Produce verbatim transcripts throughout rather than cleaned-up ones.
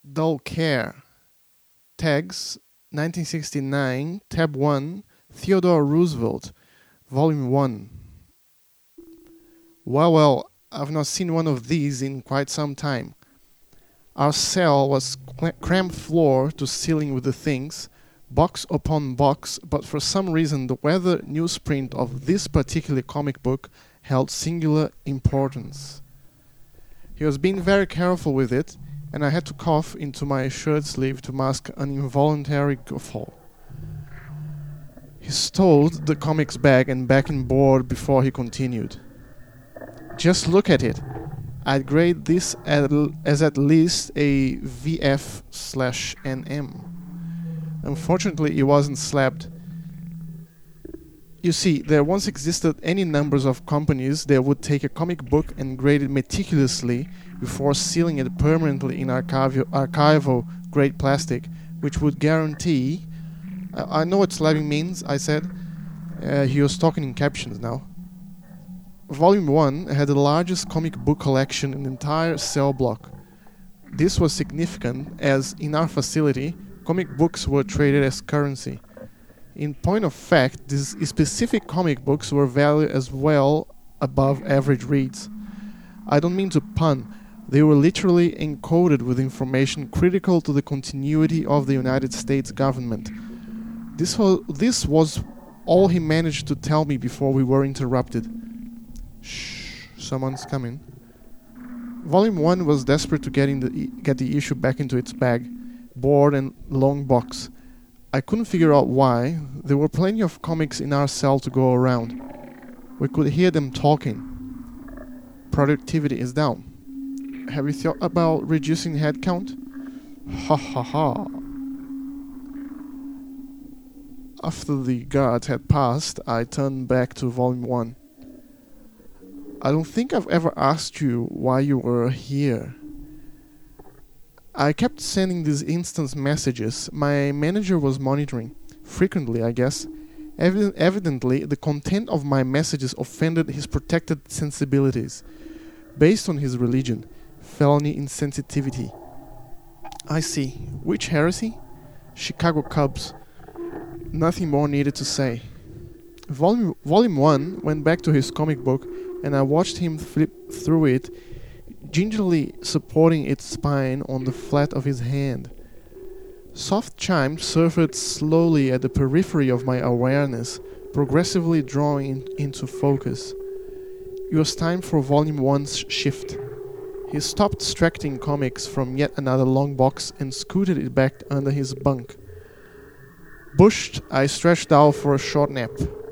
Dull Care. Tags nineteen sixty-nine, Tab one, Theodore Roosevelt, Volume one. Well, well, I've not seen one of these in quite some time. Our cell was crammed floor to ceiling with the things, box upon box, but for some reason the weather newsprint of this particular comic book held singular importance. He was being very careful with it, and I had to cough into my shirt sleeve to mask an involuntary guffaw. He stowed the comics bag and back in board before he continued. Just look at it. I'd grade this as at least a V F slash N M. Unfortunately, it wasn't slabbed. You see, there once existed any numbers of companies that would take a comic book and grade it meticulously before sealing it permanently in archival, archival grade plastic, which would guarantee... I, I know what slabbing means, I said. Uh, he was talking in captions now. Volume one had the largest comic book collection in the entire cell block. This was significant as, in our facility, comic books were traded as currency. In point of fact, these specific comic books were valued as well above average reads. I don't mean to pun, they were literally encoded with information critical to the continuity of the United States government. This was, this was all he managed to tell me before we were interrupted. Shh, someone's coming. Volume one was desperate to get, in the, get the issue back into its bag, board and long box. I couldn't figure out why. There were plenty of comics in our cell to go around. We could hear them talking. Productivity is down. Have you thought about reducing headcount? Ha ha ha. After the guard had passed, I turned back to Volume one. I don't think I've ever asked you why you were here. I kept sending these instant messages. My manager was monitoring. Frequently, I guess. Evi- evidently, the content of my messages offended his protected sensibilities. Based on his religion, felony insensitivity. I see. Which heresy? Chicago Cubs. Nothing more needed to say. Volume, volume one went back to his comic book, and I watched him flip through it, gingerly supporting its spine on the flat of his hand. Soft chimes surfaced slowly at the periphery of my awareness, progressively drawing in, into focus. It was time for Volume one's shift. He stopped extracting comics from yet another long box and scooted it back under his bunk. Bushed, I stretched out for a short nap.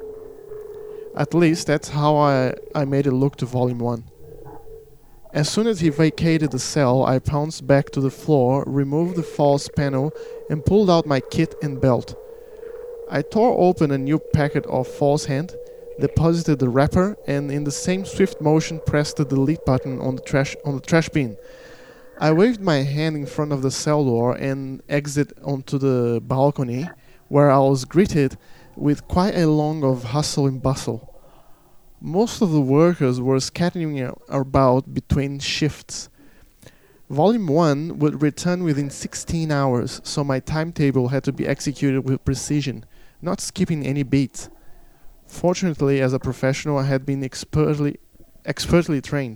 At least that's how I, I made it look to Volume one. As soon as he vacated the cell, I pounced back to the floor, removed the false panel, and pulled out my kit and belt. I tore open a new packet of false hand, deposited the wrapper, and in the same swift motion pressed the delete button on the trash on the trash bin. I waved my hand in front of the cell door and exited onto the balcony, where I was greeted with quite a long of hustle and bustle. Most of the workers were scattering about between shifts. Volume one would return within sixteen hours, so my timetable had to be executed with precision, not skipping any beats. Fortunately, as a professional, I had been expertly, expertly trained.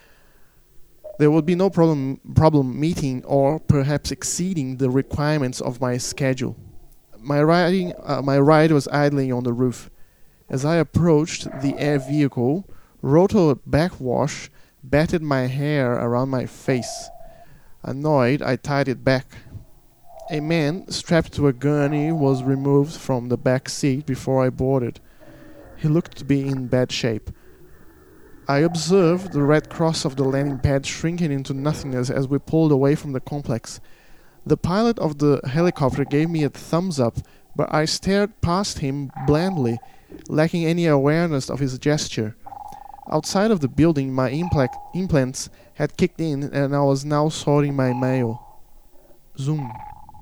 There would be no problem, problem meeting or perhaps exceeding the requirements of my schedule. My, riding, uh, my ride was idling on the roof. As I approached the air vehicle, rotor backwash batted my hair around my face. Annoyed, I tied it back. A man strapped to a gurney was removed from the back seat before I boarded. He looked to be in bad shape. I observed the red cross of the landing pad shrinking into nothingness as we pulled away from the complex. The pilot of the helicopter gave me a thumbs up, but I stared past him blandly, lacking any awareness of his gesture. Outside of the building, my impla- implants had kicked in, and I was now sorting my mail. Zoom.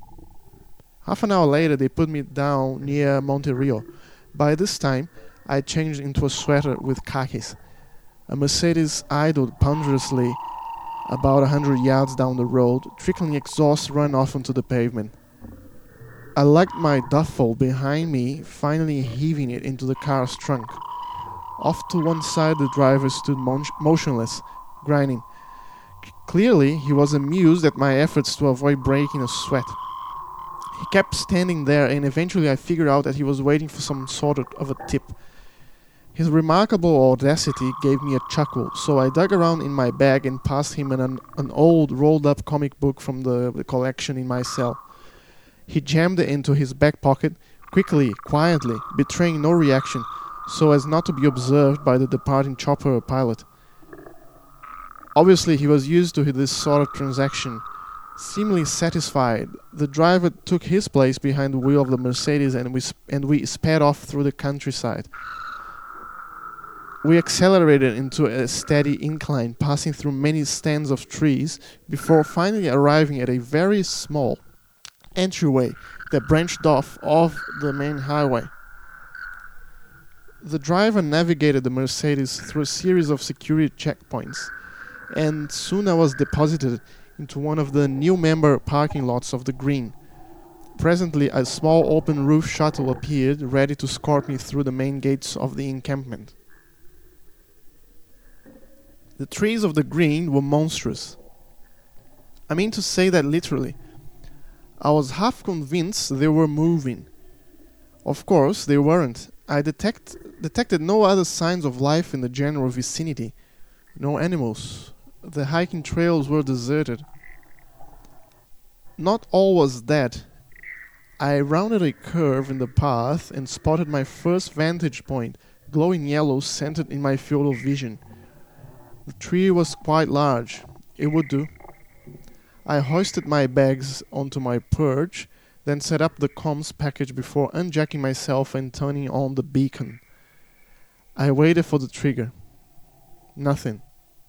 Half an hour later, they put me down near Monte Rio. By this time, I changed into a sweater with khakis. A Mercedes idled ponderously about a hundred yards down the road, trickling exhaust run off onto the pavement. I lugged my duffel behind me, finally heaving it into the car's trunk. Off to one side the driver stood mon- motionless, grinding. C- clearly, he was amused at my efforts to avoid breaking a sweat. He kept standing there, and eventually I figured out that he was waiting for some sort of a tip. His remarkable audacity gave me a chuckle, so I dug around in my bag and passed him an, an old rolled-up comic book from the, the collection in my cell. He jammed it into his back pocket, quickly, quietly, betraying no reaction, so as not to be observed by the departing chopper pilot. Obviously, he was used to this sort of transaction. Seemingly satisfied, the driver took his place behind the wheel of the Mercedes and we, sp- and we sped off through the countryside. We accelerated into a steady incline, passing through many stands of trees, before finally arriving at a very small entryway that branched off of the main highway. The driver navigated the Mercedes through a series of security checkpoints, and soon I was deposited into one of the new member parking lots of the Green. Presently, a small open-roof shuttle appeared, ready to escort me through the main gates of the encampment. The trees of the Green were monstrous. I mean to say that literally. I was half convinced they were moving. Of course, they weren't. I detect, detected no other signs of life in the general vicinity. No animals. The hiking trails were deserted. Not all was dead. I rounded a curve in the path and spotted my first vantage point, glowing yellow centered in my field of vision. The tree was quite large. It would do. I hoisted my bags onto my perch, then set up the comms package before unjacking myself and turning on the beacon. I waited for the trigger. Nothing.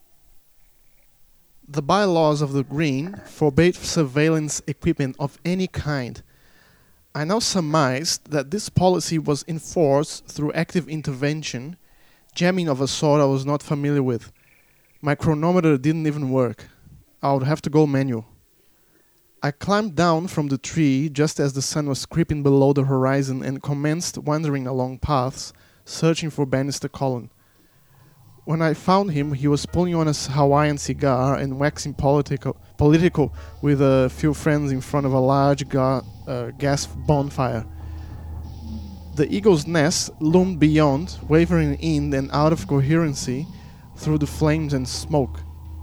The bylaws of the Green forbade surveillance equipment of any kind. I now surmised that this policy was enforced through active intervention, jamming of a sort I was not familiar with. My chronometer didn't even work. I would have to go manual. I climbed down from the tree just as the sun was creeping below the horizon and commenced wandering along paths, searching for Bannister Cullen. When I found him, he was pulling on a Hawaiian cigar and waxing political, political with a few friends in front of a large ga- uh, gas bonfire. The eagle's nest loomed beyond, wavering in and out of coherency through the flames and smoke.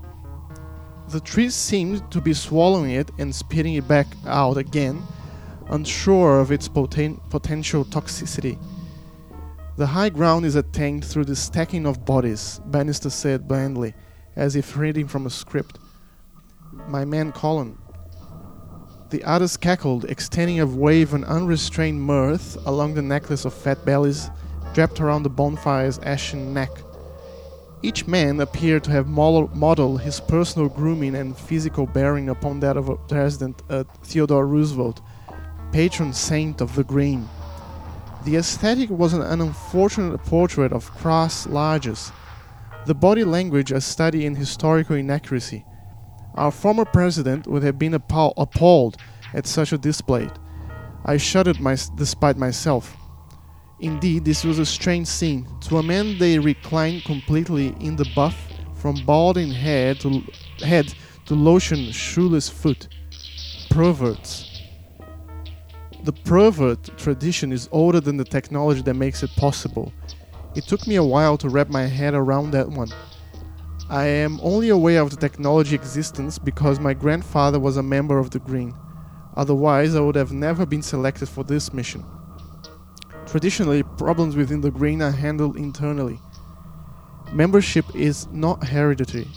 The trees seemed to be swallowing it and spitting it back out again, unsure of its poten- potential toxicity. The high ground is attained through the stacking of bodies, Bannister said blandly, as if reading from a script. My man Colin. The others cackled, extending a wave of unrestrained mirth along the necklace of fat bellies draped around the bonfire's ashen neck. Each man appeared to have modeled his personal grooming and physical bearing upon that of President uh, Theodore Roosevelt, patron saint of the Green. The aesthetic was an unfortunate portrait of crass largesse, the body language a study in historical inaccuracy. Our former president would have been appall- appalled at such a display. I shuddered my- despite myself. Indeed, this was a strange scene. To a man they reclined completely in the buff, from balding head to, head to lotion shoeless foot. Perverts. The pervert tradition is older than the technology that makes it possible. It took me a while to wrap my head around that one. I am only aware of the technology existence because my grandfather was a member of the Green. Otherwise, I would have never been selected for this mission. Traditionally, problems within the Green are handled internally. Membership is not hereditary.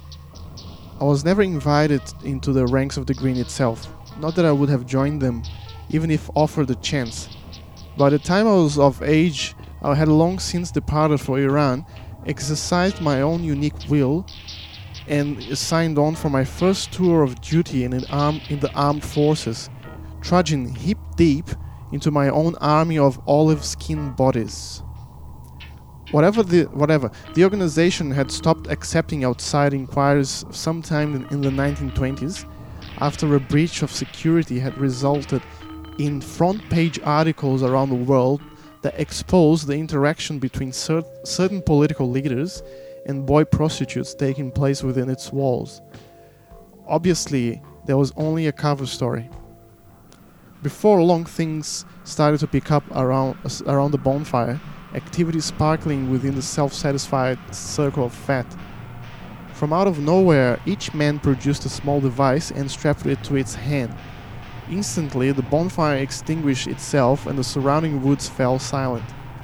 I was never invited into the ranks of the Green itself. Not that I would have joined them, even if offered the chance. By the time I was of age, I had long since departed for Iran, exercised my own unique will, and signed on for my first tour of duty in, an arm, in the armed forces, trudging hip deep into my own army of olive-skinned bodies. Whatever the whatever, the organization had stopped accepting outside inquiries sometime in, in the nineteen twenties, after a breach of security had resulted in front-page articles around the world that exposed the interaction between cer- certain political leaders and boy prostitutes taking place within its walls. Obviously, there was only a cover story. Before long, things started to pick up around around the bonfire, activity sparkling within the self-satisfied circle of fat. From out of nowhere, each man produced a small device and strapped it to its hand. Instantly, the bonfire extinguished itself and the surrounding woods fell silent.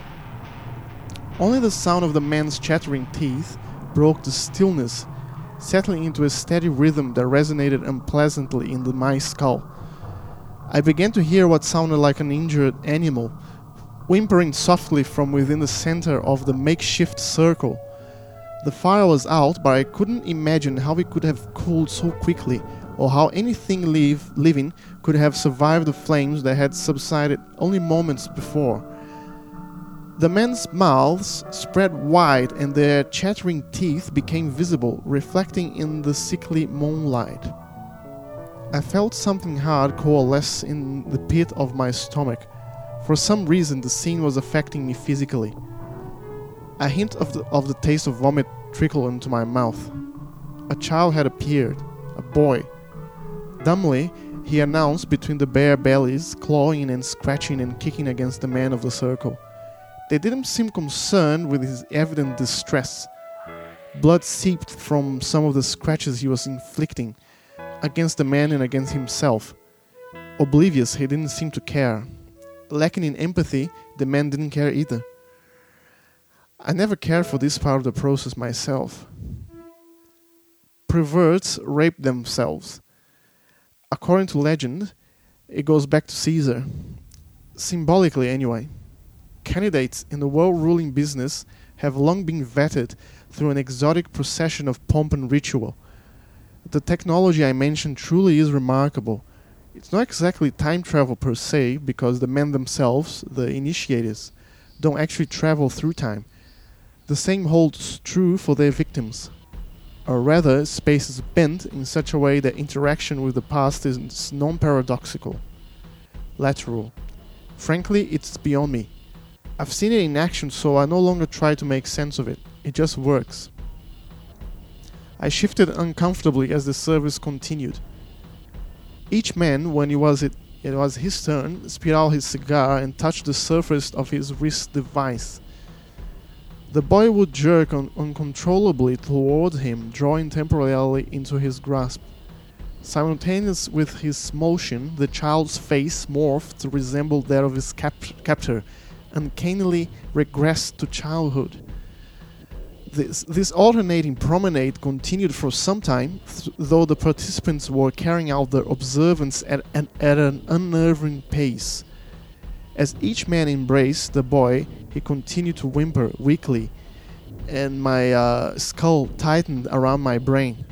Only the sound of the man's chattering teeth broke the stillness, settling into a steady rhythm that resonated unpleasantly in the, my skull. I began to hear what sounded like an injured animal, whimpering softly from within the center of the makeshift circle. The fire was out, but I couldn't imagine how it could have cooled so quickly, or how anything live, living could have survived the flames that had subsided only moments before. The men's mouths spread wide and their chattering teeth became visible, reflecting in the sickly moonlight. I felt something hard coalesce in the pit of my stomach. For some reason, the scene was affecting me physically. A hint of the, of the taste of vomit trickled into my mouth. A child had appeared, a boy. Dumbly, he announced between the bare bellies, clawing and scratching and kicking against the men of the circle. They didn't seem concerned with his evident distress. Blood seeped from some of the scratches he was inflicting, against the man and against himself. Oblivious, he didn't seem to care. Lacking in empathy, the man didn't care either. I never cared for this part of the process myself. Perverts rape themselves. According to legend, it goes back to Caesar. Symbolically anyway. Candidates in the world-ruling business have long been vetted through an exotic procession of pomp and ritual. The technology I mentioned truly is remarkable. It's not exactly time travel per se, because the men themselves, the initiators, don't actually travel through time. The same holds true for their victims. Or rather, space is bent in such a way that interaction with the past is non-paradoxical. Lateral. Frankly, it's beyond me. I've seen it in action, so I no longer try to make sense of it. It just works. I shifted uncomfortably as the service continued. Each man, when it was it, it was his turn, spit out his cigar and touched the surface of his wrist device. The boy would jerk un- uncontrollably toward him, drawing temporarily into his grasp. Simultaneous with his motion, the child's face morphed to resemble that of his cap- captor, uncannily regressed to childhood. This, this alternating promenade continued for some time, th- though the participants were carrying out their observance at an, at an unnerving pace. As each man embraced the boy, he continued to whimper weakly, and my uh, skull tightened around my brain.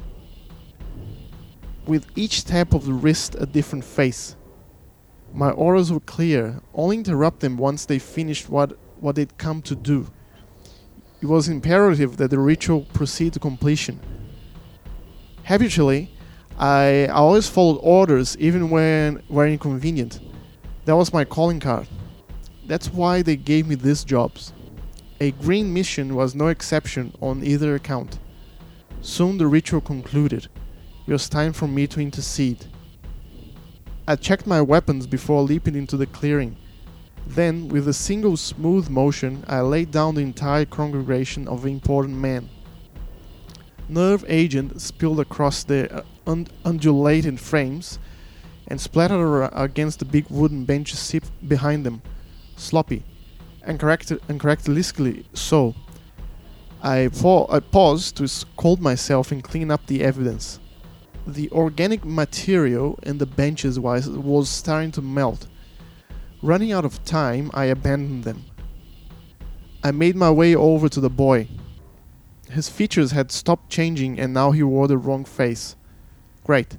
With each tap of the wrist, a different face. My orders were clear, only interrupt them once they finished what, what they'd come to do. It was imperative that the ritual proceed to completion. Habitually, I, I always followed orders even when were inconvenient. That was my calling card. That's why they gave me these jobs. A green mission was no exception on either account. Soon the ritual concluded. It was time for me to intercede. I checked my weapons before leaping into the clearing. Then, with a single smooth motion, I laid down the entire congregation of important men. Nerve agent spilled across their und- undulating frames and splattered against the big wooden benches behind them, sloppy, and character- uncharacteristically so. I, pa- I paused to scold myself and clean up the evidence. The organic material in the benches was, was starting to melt. Running out of time, I abandoned them. I made my way over to the boy. His features had stopped changing and now he wore the wrong face. Great.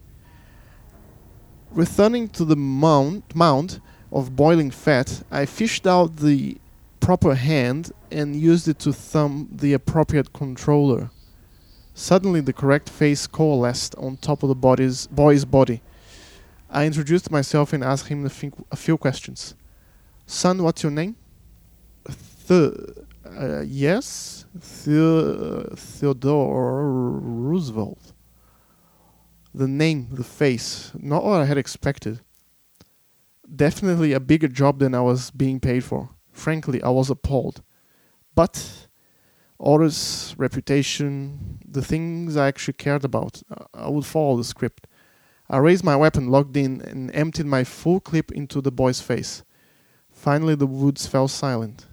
Returning to the mound, mound of boiling fat, I fished out the proper hand and used it to thumb the appropriate controller. Suddenly, the correct face coalesced on top of the body's, boy's body. I introduced myself and asked him a, think, a few questions. Son, what's your name? Th- uh, yes? The- Theodore Roosevelt. The name, the face, not what I had expected. Definitely a bigger job than I was being paid for. Frankly, I was appalled. But orders, reputation, the things I actually cared about, I would follow the script. I raised my weapon, logged in, and emptied my full clip into the boy's face. Finally, the woods fell silent.